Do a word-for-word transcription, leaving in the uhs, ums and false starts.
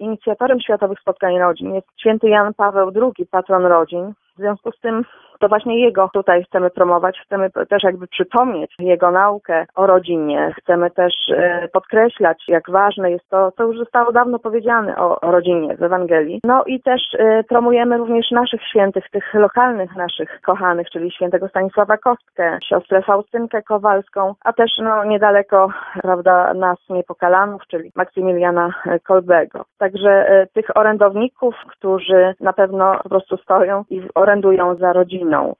inicjatorem Światowych Spotkań Rodzin jest święty Jan Paweł drugi, patron rodzin. W związku z tym to właśnie jego tutaj chcemy promować, chcemy też jakby przypomnieć jego naukę o rodzinie. Chcemy też e, podkreślać, jak ważne jest to, co już zostało dawno powiedziane o, o rodzinie w Ewangelii. No i też e, promujemy również naszych świętych, tych lokalnych naszych kochanych, czyli świętego Stanisława Kostkę, siostrę Faustynkę Kowalską, a też no niedaleko, prawda, nas niepokalanów, czyli Maksymiliana Kolbego. Także e, tych orędowników, którzy na pewno po prostu stoją i orędują za rodziną.